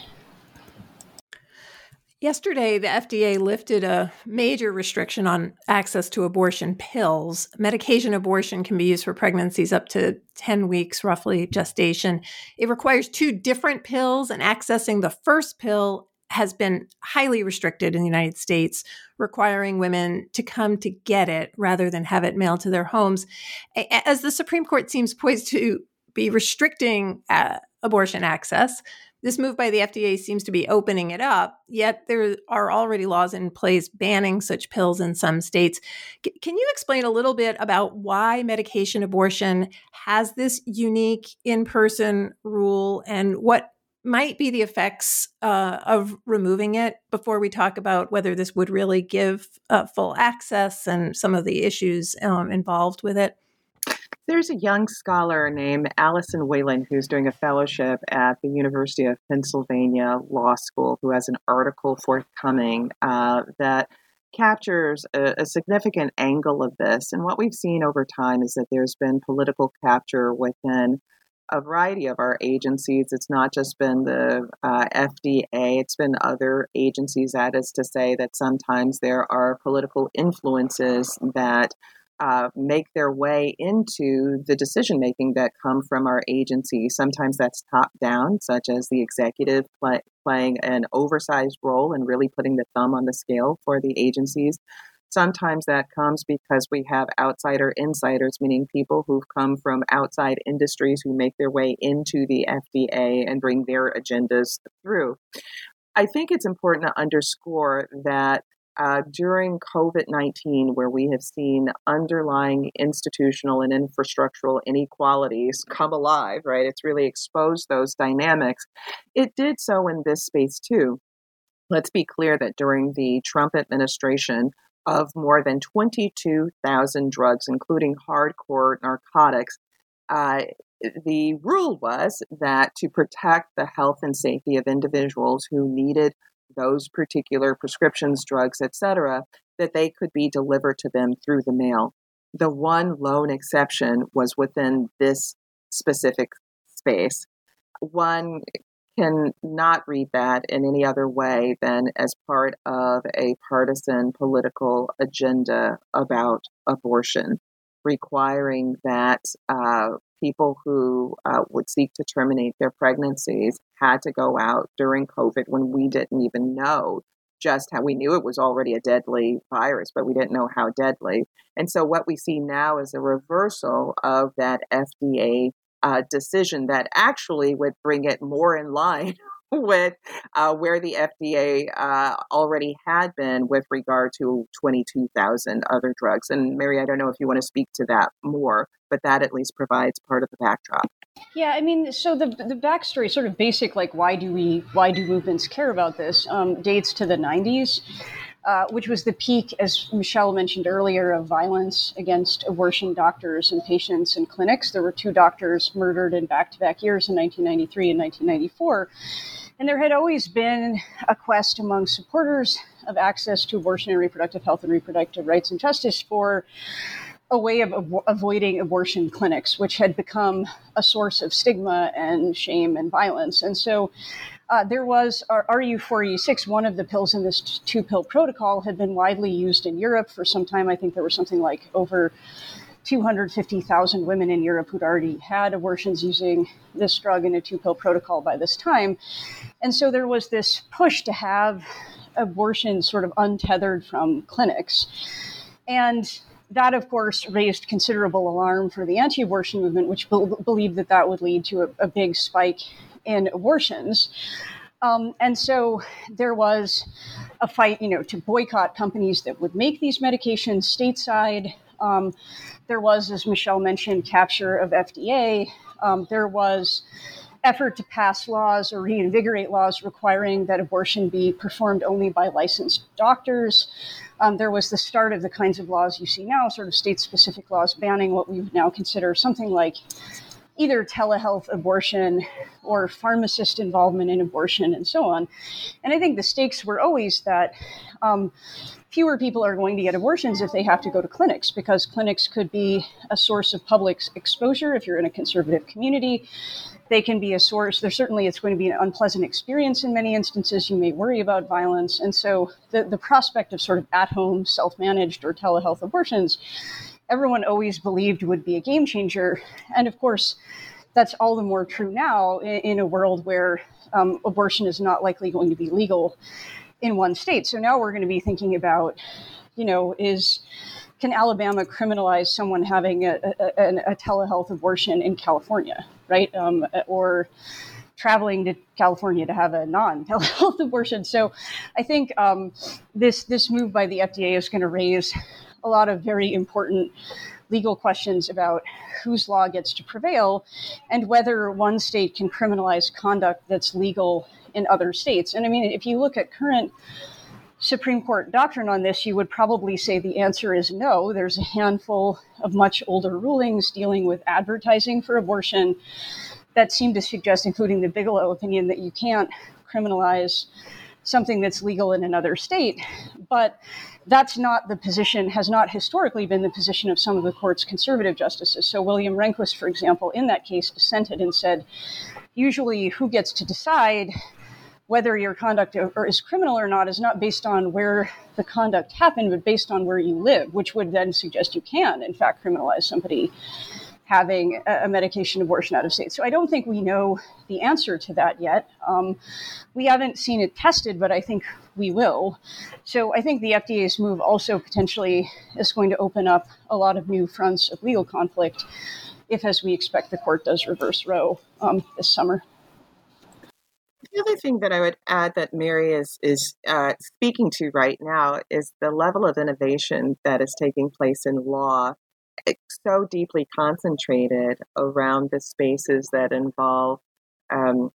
Yesterday, the F D A lifted a major restriction on access to abortion pills. Medication abortion can be used for pregnancies up to ten weeks, roughly, gestation. It requires two different pills, and accessing the first pill has been highly restricted in the United States, requiring women to come to get it rather than have it mailed to their homes. As the Supreme Court seems poised to be restricting uh, abortion access, this move by the F D A seems to be opening it up, yet there are already laws in place banning such pills in some states. C- can you explain a little bit about why medication abortion has this unique in-person rule and what might be the effects uh, of removing it before we talk about whether this would really give uh, full access and some of the issues um, involved with it? There's a young scholar named Allison Whalen who's doing a fellowship at the University of Pennsylvania Law School, who has an article forthcoming uh, that captures a, a significant angle of this. And what we've seen over time is that there's been political capture within a variety of our agencies. It's not just been the uh, F D A, it's been other agencies. That is to say that sometimes there are political influences that uh, make their way into the decision-making that come from our agency. Sometimes that's top-down, such as the executive play, playing an oversized role and really putting the thumb on the scale for the agencies. Sometimes that comes because we have outsider insiders, meaning people who've come from outside industries who make their way into the F D A and bring their agendas through. I think it's important to underscore that uh, during COVID nineteen, where we have seen underlying institutional and infrastructural inequalities come alive, right? It's really exposed those dynamics. It did so in this space too. Let's be clear that during the Trump administration, of more than twenty-two thousand drugs, including hardcore narcotics, uh, the rule was that to protect the health and safety of individuals who needed those particular prescriptions, drugs, et cetera, that they could be delivered to them through the mail. The one lone exception was within this specific space. One can not read that in any other way than as part of a partisan political agenda about abortion, requiring that uh, people who uh, would seek to terminate their pregnancies had to go out during COVID when we didn't even know just how. We knew it was already a deadly virus, but we didn't know how deadly. And so what we see now is a reversal of that F D A uh, decision that actually would bring it more in line with uh, where the F D A uh, already had been with regard to twenty-two thousand other drugs. And Mary, I don't know if you want to speak to that more, but that at least provides part of the backdrop. Yeah, I mean, so the the backstory, sort of basic, like why do we why do movements care about this, um, dates to the nineties, uh, which was the peak, as Michelle mentioned earlier, of violence against abortion doctors and patients and clinics. There were two doctors murdered in back-to-back years in nineteen ninety-three and nineteen ninety-four. And there had always been a quest among supporters of access to abortion and reproductive health and reproductive rights and justice for a way of avo- avoiding abortion clinics, which had become a source of stigma and shame and violence. And so uh, there was R U four eighty-six, one of the pills in this t- two-pill protocol, had been widely used in Europe for some time. I think there was something like over two hundred fifty thousand women in Europe who'd already had abortions using this drug in a two-pill protocol by this time. And so there was this push to have abortion sort of untethered from clinics. And that, of course, raised considerable alarm for the anti-abortion movement, which be- believed that that would lead to a, a big spike in abortions. Um, and so there was a fight, you know, to boycott companies that would make these medications stateside. Um, there was, as Michelle mentioned, capture of F D A. Um, there was effort to pass laws or reinvigorate laws requiring that abortion be performed only by licensed doctors. Um, there was the start of the kinds of laws you see now, sort of state-specific laws banning what we would now consider something like either telehealth abortion or pharmacist involvement in abortion and so on. And I think the stakes were always that um, fewer people are going to get abortions if they have to go to clinics, because clinics could be a source of public exposure if you're in a conservative community. They can be a source. There certainly it's going to be an unpleasant experience in many instances. You may worry about violence. And so the, the prospect of sort of at-home, self-managed or telehealth abortions, everyone always believed would be a game changer. And of course, that's all the more true now in, in a world where um, abortion is not likely going to be legal in one state. So now we're going to be thinking about, you know, is can Alabama criminalize someone having a, a, a telehealth abortion in California, right? Um, or traveling to California to have a non-telehealth abortion. So I think um, this this move by the F D A is going to raise a lot of very important legal questions about whose law gets to prevail and whether one state can criminalize conduct that's legal in other states. And I mean, if you look at current Supreme Court doctrine on this, you would probably say the answer is no. There's a handful of much older rulings dealing with advertising for abortion that seem to suggest, including the Bigelow opinion, that you can't criminalize something that's legal in another state. But that's not the position, has not historically been the position of some of the court's conservative justices. So William Rehnquist, for example, in that case dissented and said, usually who gets to decide whether your conduct is criminal or not is not based on where the conduct happened, but based on where you live, which would then suggest you can, in fact, criminalize somebody having a medication abortion out of state. So I don't think we know the answer to that yet. Um, we haven't seen it tested, but I think we will. So I think the F D A's move also potentially is going to open up a lot of new fronts of legal conflict if, as we expect, the court does reverse Roe um, this summer. The other thing that I would add that Mary is is uh, speaking to right now is the level of innovation that is taking place in law. It's so deeply concentrated around the spaces that involve um,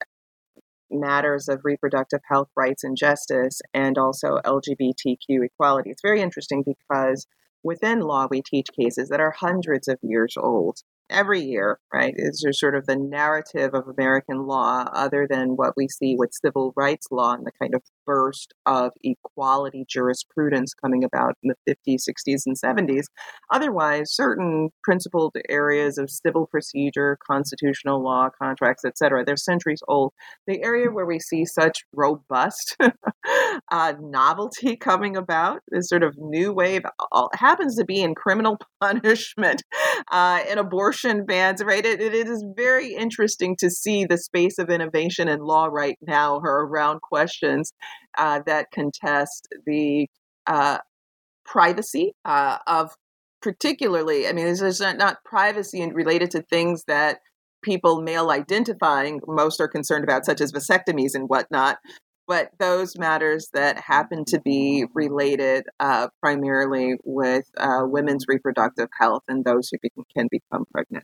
matters of reproductive health, rights, and justice, and also L G B T Q equality. It's very interesting because within law, we teach cases that are hundreds of years old. Every year, right, is there sort of the narrative of American law, other than what we see with civil rights law and the kind of burst of equality jurisprudence coming about in the fifties, sixties, and seventies. Otherwise, certain principled areas of civil procedure, constitutional law, contracts, et cetera, they're centuries old. The area where we see such robust uh, novelty coming about, this sort of new wave, all, happens to be in criminal punishment, uh, in abortion bans, right? It, it is very interesting to see the space of innovation in law right now around questions uh, that contest the uh, privacy uh, of particularly, I mean, this is not, not privacy related to things that people male identifying most are concerned about, such as vasectomies and whatnot, but those matters that happen to be related uh, primarily with uh, women's reproductive health and those who be- can become pregnant.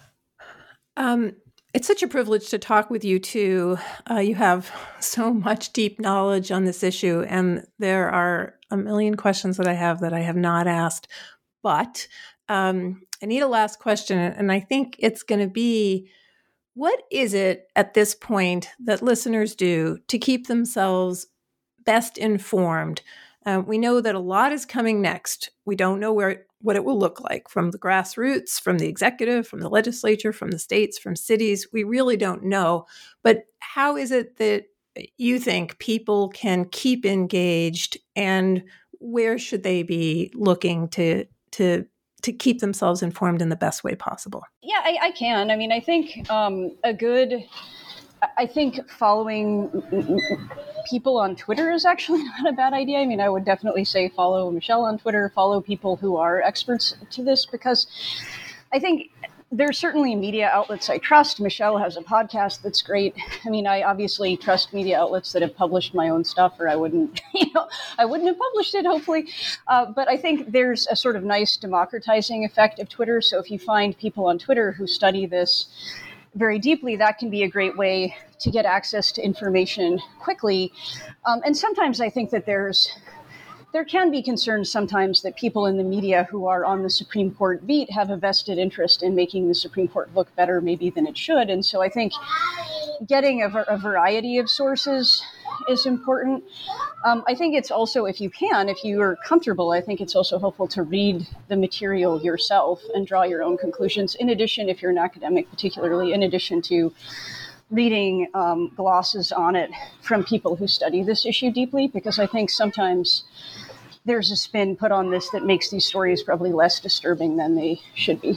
Um, it's such a privilege to talk with you too. Uh, you have so much deep knowledge on this issue, and there are a million questions that I have that I have not asked. But um, I need a last question, and I think it's going to be, what is it at this point that listeners do to keep themselves best informed? Uh, we know that a lot is coming next. We don't know where what it will look like from the grassroots, from the executive, from the legislature, from the states, from cities. We really don't know. But how is it that you think people can keep engaged, and where should they be looking to to to keep themselves informed in the best way possible? Yeah, I, I can. I mean, I think um, a good, I think following people on Twitter is actually not a bad idea. I mean, I would definitely say follow Michelle on Twitter, follow people who are experts to this, because I think there's certainly media outlets I trust. Michelle has a podcast that's great. I mean, I obviously trust media outlets that have published my own stuff, or I wouldn't, you know, I wouldn't have published it, hopefully. Uh, but I think there's a sort of nice democratizing effect of Twitter. So if you find people on Twitter who study this very deeply, that can be a great way to get access to information quickly. Um, and sometimes I think that there's There can be concerns sometimes that people in the media who are on the Supreme Court beat have a vested interest in making the Supreme Court look better maybe than it should. And so I think getting a, a variety of sources is important. Um, I think it's also, if you can, if you are comfortable, I think it's also helpful to read the material yourself and draw your own conclusions. In addition, if you're an academic particularly, in addition to reading um, glosses on it from people who study this issue deeply, because I think sometimes there's a spin put on this that makes these stories probably less disturbing than they should be.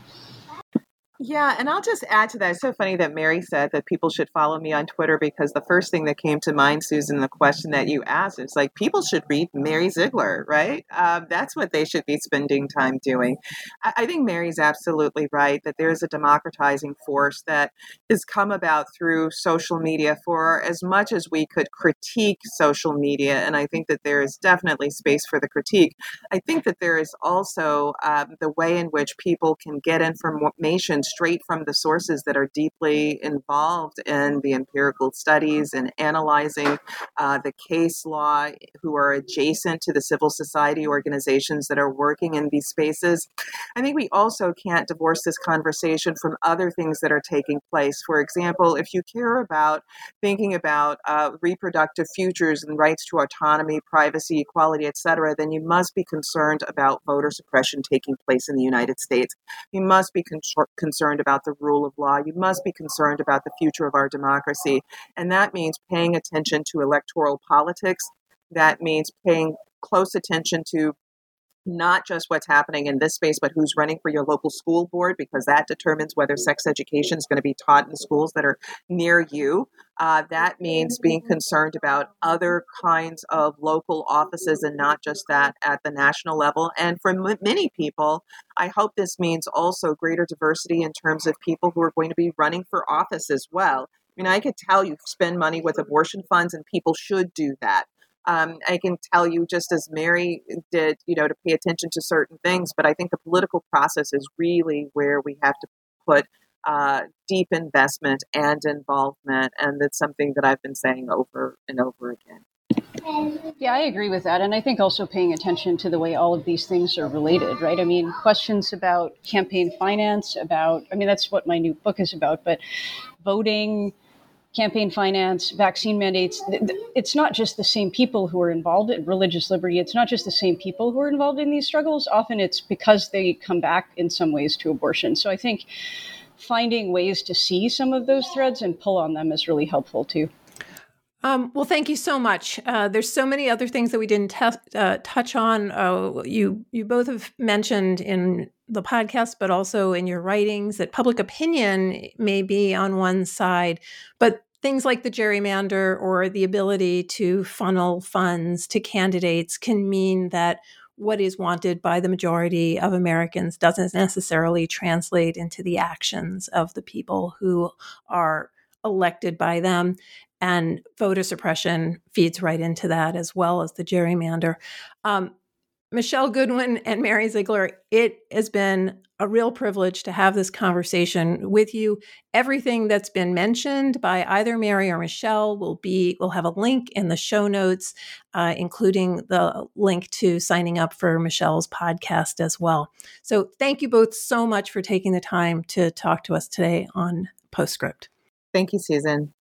Yeah, and I'll just add to that. It's so funny that Mary said that people should follow me on Twitter, because the first thing that came to mind, Susan, the question that you asked, is like, people should read Mary Ziegler, right? Um, that's what they should be spending time doing. I, I think Mary's absolutely right that there's a democratizing force that has come about through social media. For as much as we could critique social media, and I think that there is definitely space for the critique, I think that there is also um, the way in which people can get information straight from the sources that are deeply involved in the empirical studies and analyzing uh, the case law, who are adjacent to the civil society organizations that are working in these spaces. I think we also can't divorce this conversation from other things that are taking place. For example, if you care about thinking about uh, reproductive futures and rights to autonomy, privacy, equality, et cetera, then you must be concerned about voter suppression taking place in the United States. You must be con- concerned about the rule of law. You must be concerned about the future of our democracy. And that means paying attention to electoral politics. That means paying close attention to not just what's happening in this space, but who's running for your local school board, because that determines whether sex education is going to be taught in schools that are near you. Uh, that means being concerned about other kinds of local offices and not just that at the national level. And for m- many people, I hope this means also greater diversity in terms of people who are going to be running for office as well. I mean, I could tell you spend money with abortion funds, and people should do that. Um, I can tell you, just as Mary did, you know, to pay attention to certain things. But I think the political process is really where we have to put uh, deep investment and involvement. And that's something that I've been saying over and over again. Yeah, I agree with that. And I think also paying attention to the way all of these things are related, right? I mean, questions about campaign finance, about, I mean, that's what my new book is about, but voting, campaign finance, vaccine mandates. It's not just the same people who are involved in religious liberty. It's not just the same people who are involved in these struggles. Often it's because they come back in some ways to abortion. So I think finding ways to see some of those threads and pull on them is really helpful too. Um, well, thank you so much. Uh, there's so many other things that we didn't te- uh, touch on. Uh, you you both have mentioned in the podcast, but also in your writings, that public opinion may be on one side, but things like the gerrymander or the ability to funnel funds to candidates can mean that what is wanted by the majority of Americans doesn't necessarily translate into the actions of the people who are elected by them. And voter suppression feeds right into that, as well as the gerrymander. Um, Michele Goodwin and Mary Ziegler, it has been a real privilege to have this conversation with you. Everything that's been mentioned by either Mary or Michele will be, we'll have a link in the show notes, uh, including the link to signing up for Michele's podcast as well. So thank you both so much for taking the time to talk to us today on Postscript. Thank you, Susan.